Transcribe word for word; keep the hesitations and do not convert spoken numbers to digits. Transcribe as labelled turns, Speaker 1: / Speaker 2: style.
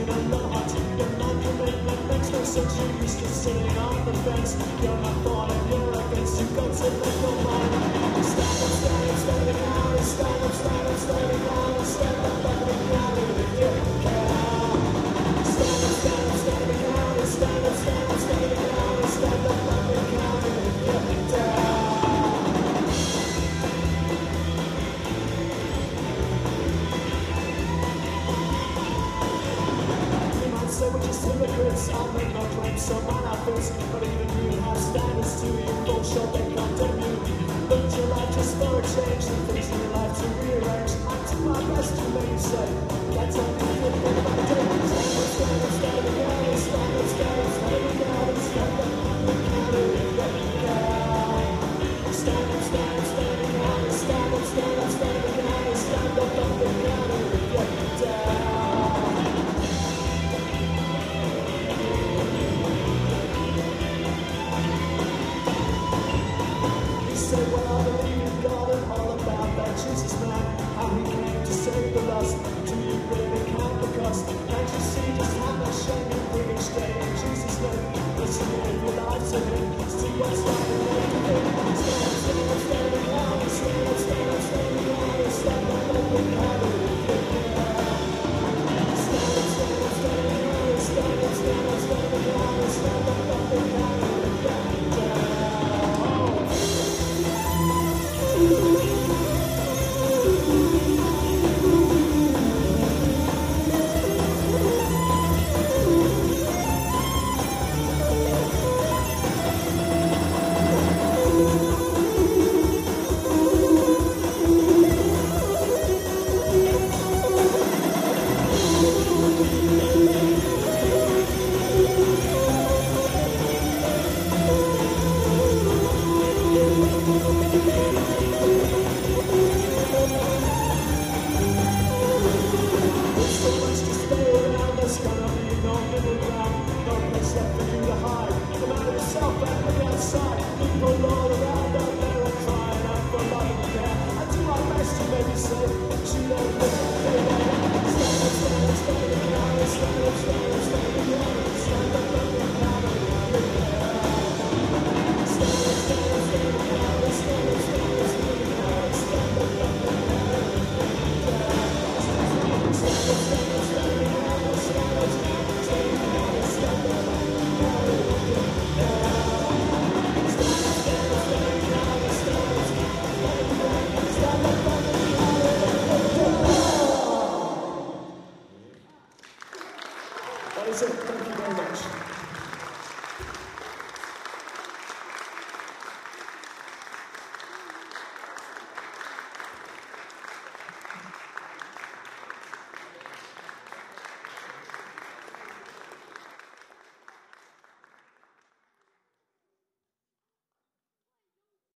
Speaker 1: a lot. Your non-commitment makes no sense. You're used to sitting on the fence. You're not thought and you're against. You've got to make your mind up. Stand up, stand up, standing out. Stand up, stand up, standing out. Stand up, fucking out if you can. Stand up, stand up, standing out. Stand up, stand up, standing out. Stand up, fucking out if you can. Say we're just hypocrites, I'll make no claims, so mine are fixed. But even you have standards too, you both show they condemn you. Look at your life just for a change, and things in your life to rearrange. I do my best to make you say, that's all you can think about doing. Stand up, stand up, standing out, stand up, stand up, standing out, stand up, look at it, get it down. Stand up, stand up, standing out, stand up, stand up, standing out, stand up, look at it, get it down. Say, well, I believe in God and all about that Jesus man, how he came to save the lost. Do you really count the cost? Can't you see just how much shame you bring each day in Jesus' name? Listen, if you lie to him, see what's right and left of him. Stand up, stand up, standing out, stand up, stand up, standing out, stand up, open out of it. Stand up, stand up, standing out, stand up, stand up, standing out, stand up, open out of it. That is it. Thank you very much.